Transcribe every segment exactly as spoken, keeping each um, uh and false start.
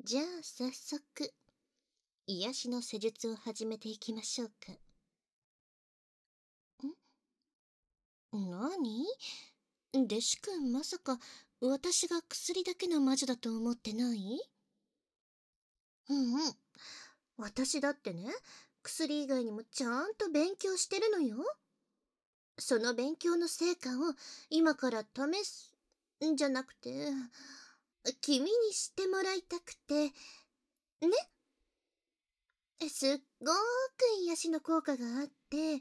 じゃあ早速、癒しの施術を始めていきましょうか。んなに弟子くん、まさか私が薬だけの魔女だと思ってない？うんうん。私だってね、薬以外にもちゃんと勉強してるのよ。その勉強の成果を今から試すんじゃなくて、君に知ってもらいたくて、ね。すっごーく癒しの効果があって、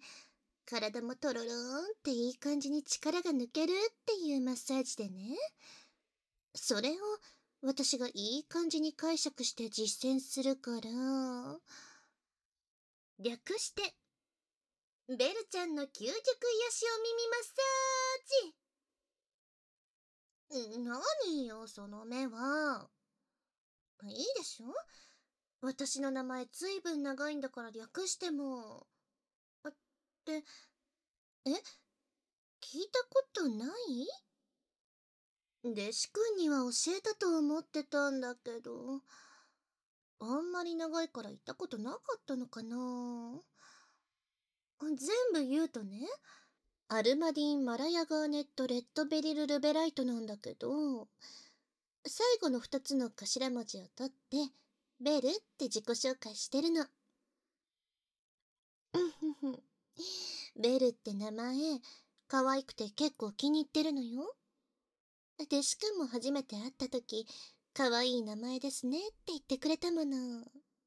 体もとろろーんっていい感じに力が抜けるっていうマッサージでね。それを私がいい感じに解釈して実践するから、略して、ベルちゃんの究極癒しお耳マッサージ。ん何よ、その目は。いいでしょ？私の名前ずいぶん長いんだから略しても。あって、え聞いたことない？弟子くんには教えたと思ってたんだけど、あんまり長いから言ったことなかったのかな。全部言うとね、アルマディン・マラヤガーネット・レッドベリル・ルベライトなんだけど、最後の二つの頭文字を取って、ベルって自己紹介してるの。ベルって名前、可愛くて結構気に入ってるのよ。弟子くんも初めて会った時、可愛い名前ですねって言ってくれたもの。ね。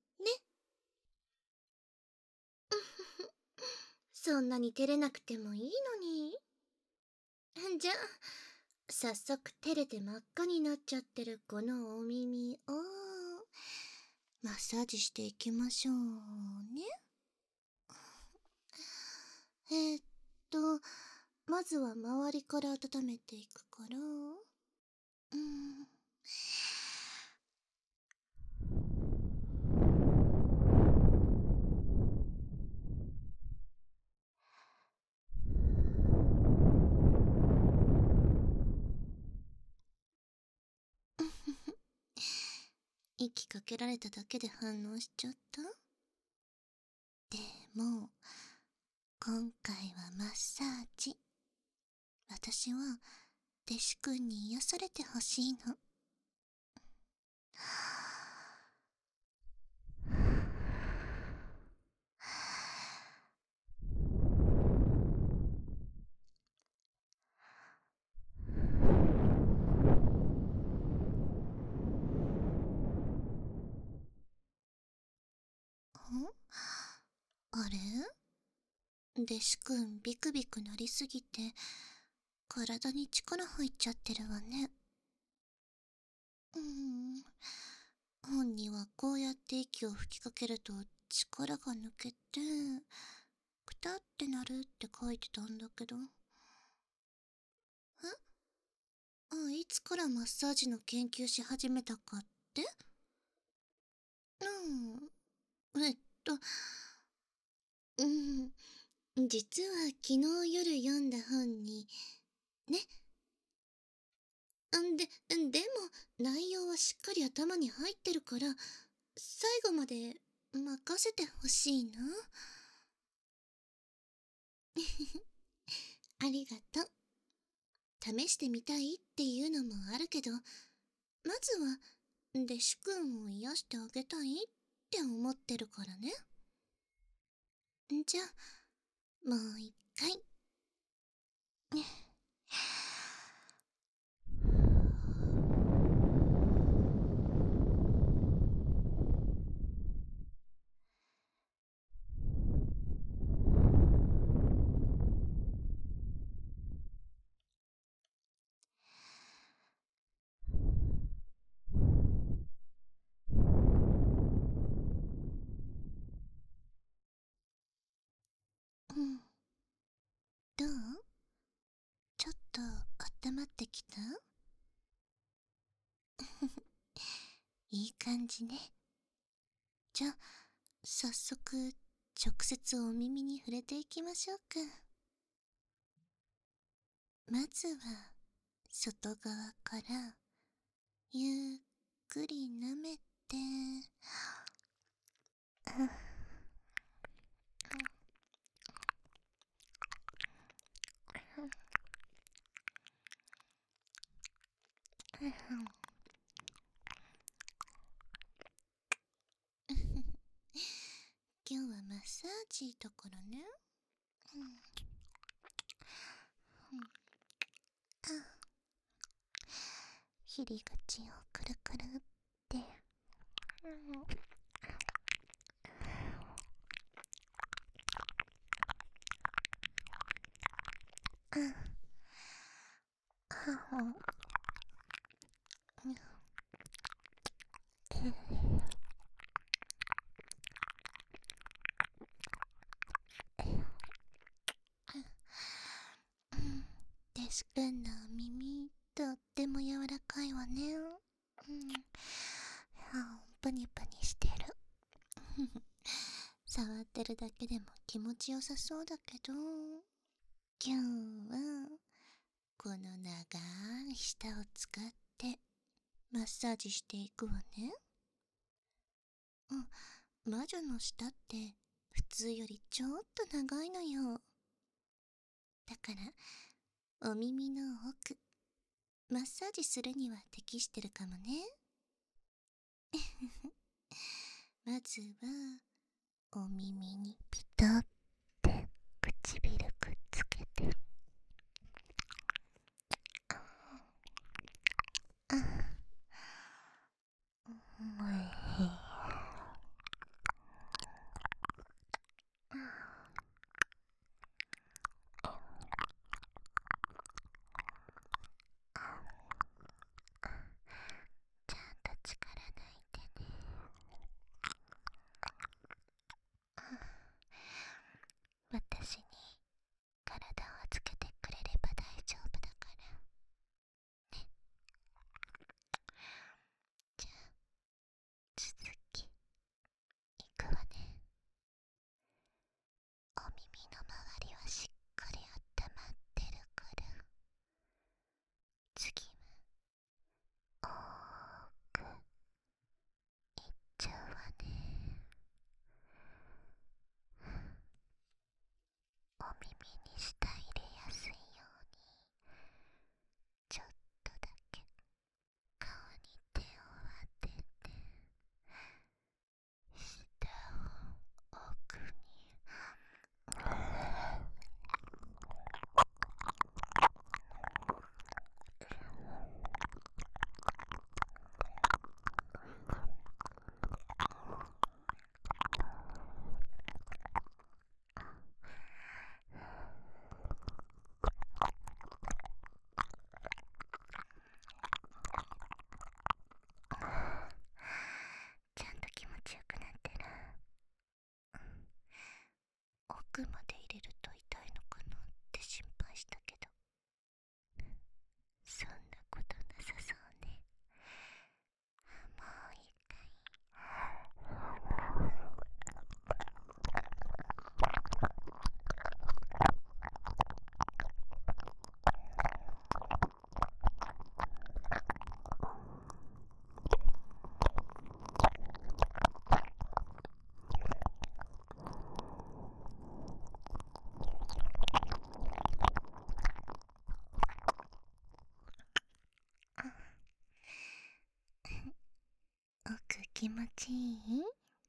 そんなに照れなくてもいいのに。じゃあ、早速照れて真っ赤になっちゃってるこのお耳を、マッサージしていきましょうね。えー、っと、まずは周りから温めていくから、うん。息かけられただけで反応しちゃった？でも、今回はマッサージ。私は弟子くんに癒されてほしいの。んあれ？弟子くんビクビクなりすぎて体に力入っちゃってるわね。うーん。本にはこうやって息を吹きかけると力が抜けて、くたってなるって書いてたんだけど。えあ、いつからマッサージの研究し始めたかって？うん。えっと、うん。実は昨日夜読んだ本に、ね。んで、でも内容はしっかり頭に入ってるから、最後まで任せてほしいな。ありがとう。試してみたいっていうのもあるけど、まずは弟子くんを癒してあげたいって思ってるからね。じゃあ、もう一回。うん。どう？ちょっと温まってきた？いい感じね。じゃあ、早速、直接お耳に触れていきましょうか。まずは、外側から、ゆっくり舐めて、 て。うん今日はマッサージだからね。うんうん、あ、入り口をくるくるって、うん、あ、あ、うんデス君の耳とっても柔らかいわね。うん、あ、プニプニしてる。触ってるだけでも気持ちよさそうだけど、今日はこの長い舌を使ってマッサージしていくわね。うん、魔女の舌って普通よりちょっと長いのよ。だからお耳の奥、マッサージするには適してるかもね。まずはお耳にピタって唇くっつけて、ああ、おい、ちゃんと力抜いてね。私に体を預けてくれれば大丈夫だからね。じゃあ続きいくわね。お耳の周りはしっかり温まってるから、次は奥いっちゃうわね。お耳に舌入れやすいようにちょっとだけ顔に手を当てて、舌を奥にちゃんと気持ちよくなってる。奥まで入れると痛いのかなって心配したけど、そんなことなさそうね。もう一回。奥気持ちいい？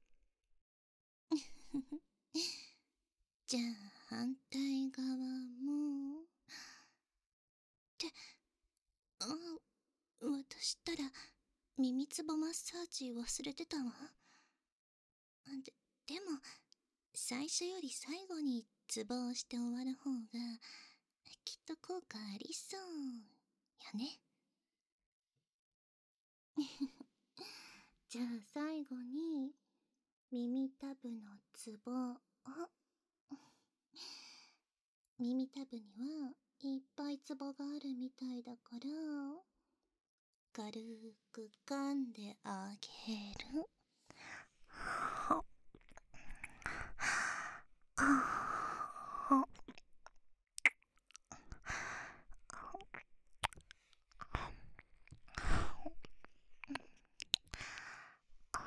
じゃあ反対側も。ってあ、私ったら耳つぼマッサージ忘れてたわ。で、でも最初より最後にツボをして終わる方がきっと効果ありそうよね。じゃあ最後に耳たぶのツボを。耳たぶにはいっぱいツボがあるみたいだから軽く噛んであげる。お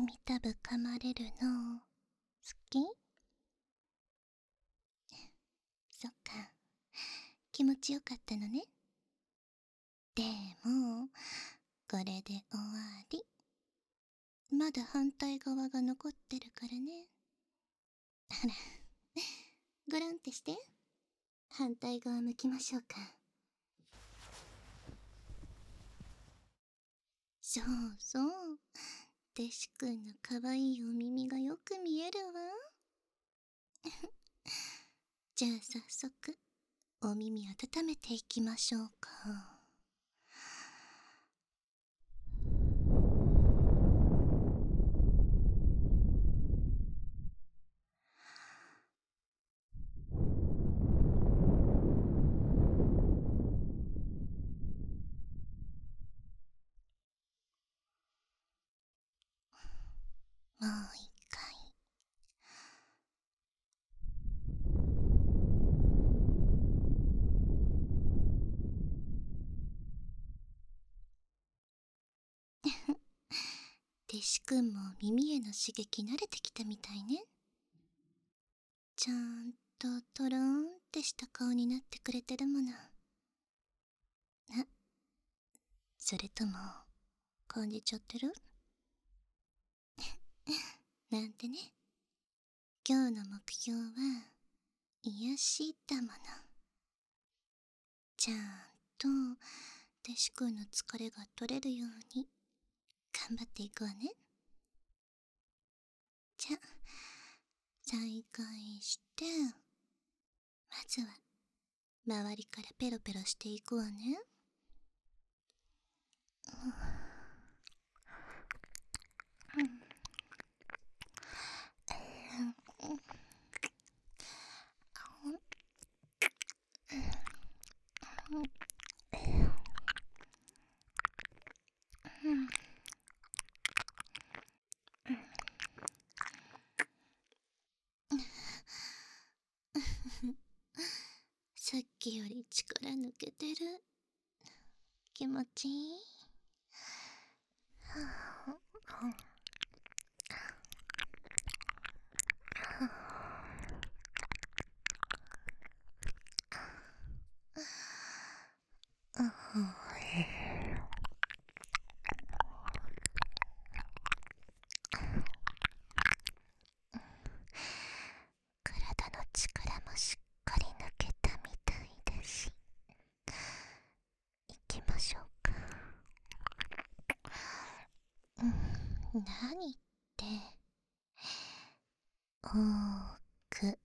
耳たぶ噛まれるの好き？そっか、気持ちよかったのね。でもこれで終わり。まだ反対側が残ってるからね。あら、ごろんってして。反対側向きましょうか。そうそう、てしくんのかわいいお耳がよく見えるわ。じゃあ早速お耳温めていきましょうか。もう一回。てしくんも耳への刺激慣れてきたみたいね。ちゃんとトローンってした顔になってくれてるもの。あ、それとも感じちゃってる？なんてね。今日の目標は癒しだもの。ちゃんとてしくんの疲れが取れるように頑張っていくわね。じゃ、再開して、まずは周りからペロペロしていくわね。うん、さっきより力抜けてる。気持ちいい。体の力もしっかり抜けたみたいだし、行きましょうか。うん、何って多く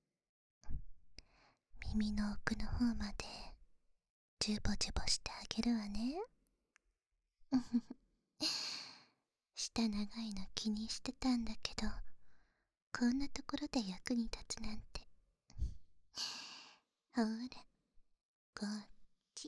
耳の奥の方までジュボジュボしてあげるわね。舌長いの気にしてたんだけど、こんなところで役に立つなんて。ほら、こっち。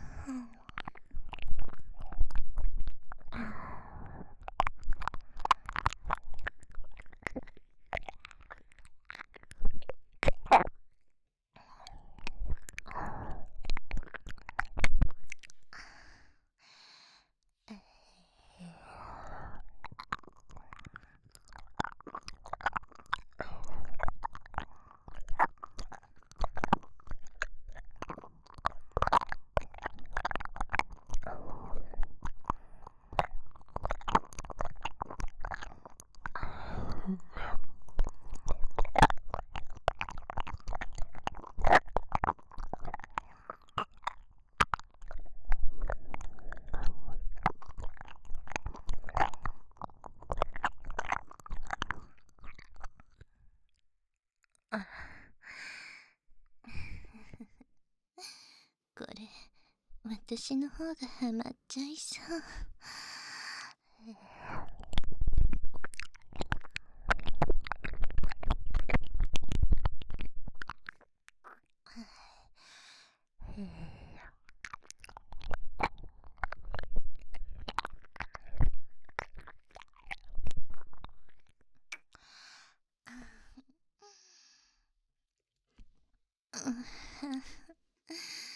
これ、私の方がハマっちゃいそう。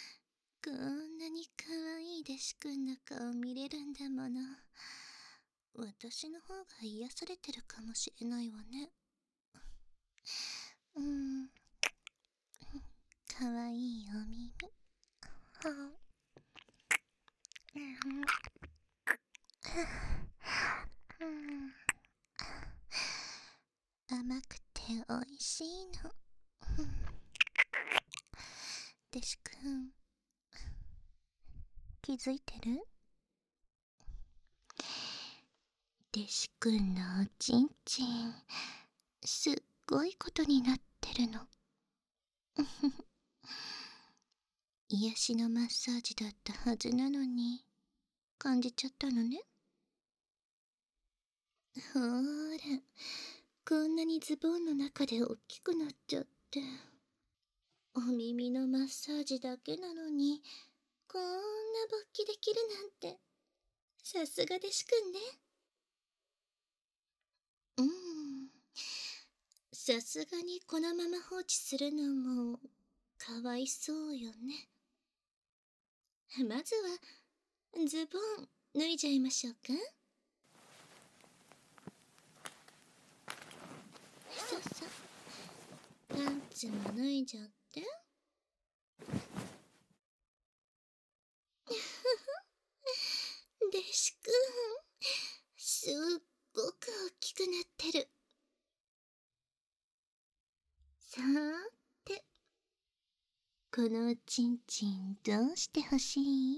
こんなに可愛い弟子くんの顔見れるんだもの。 私の方が癒されてるかもしれないわね。うん。かわいいお耳。はあ。うん。甘くておいしいの。デシ君、気づいてる？デシ君のおちんちん、すっごいことになってるの。癒しのマッサージだったはずなのに、感じちゃったのね。ほーら、こんなにズボンの中で大きくなっちゃって。お耳のマッサージだけなのに、こんな勃起できるなんて、さすがデシ君ね。うん。さすがにこのまま放置するのも、かわいそうよね。まずは、ズボン脱いじゃいましょうか。さっさ、パンツも脱いじゃって。デシ君、すっごく大きくなってる。さーて、このおちんちんどうしてほしい？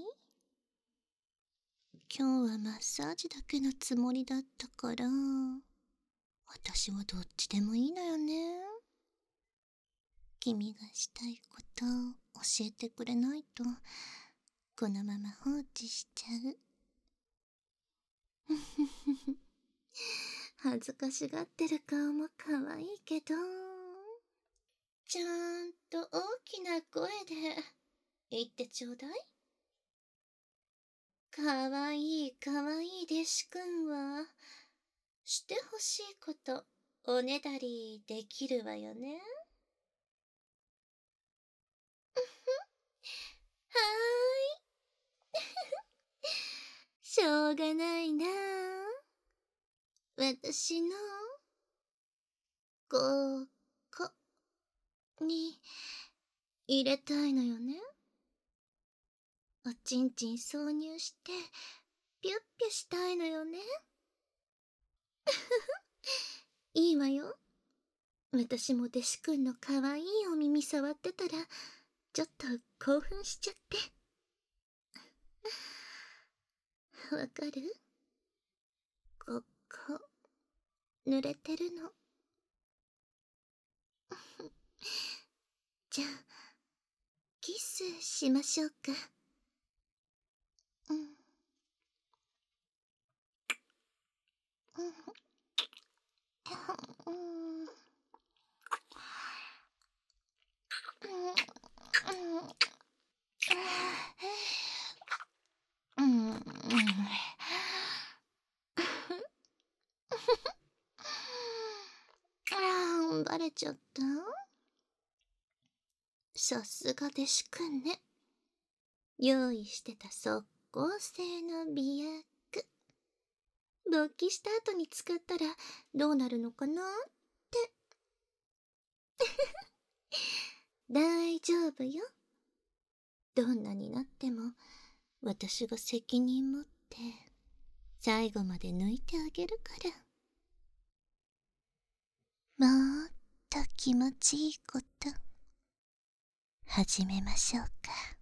今日はマッサージだけのつもりだったから、私はどっちでもいいのよね。君がしたいことを教えてくれないと、このまま放置しちゃう。恥ずかしがってる顔も可愛いけど、ちゃんと大きな声で言ってちょうだい。かわいいかわいいデシ君は、してほしいことおねだりできるわよね。はーい。しょうがないなあ。私の、ここに入れたいのよね。おちんちん挿入して、ピュッピュしたいのよね。いいわよ。私も弟子くんのかわいいお耳触ってたら、ちょっと興奮しちゃって。わかる？ここ、濡れてるの。じゃあ、キスしましょうか。うん。うん。うん。うん。うん。あー、バレちゃった？さすが弟子くんね。用意してた即効性の美薬。勃起した後に使ったらどうなるのかなって。大丈夫よ。どんなになっても私が責任持って最後まで抜いてあげるから。もっと気持ちいいこと始めましょうか。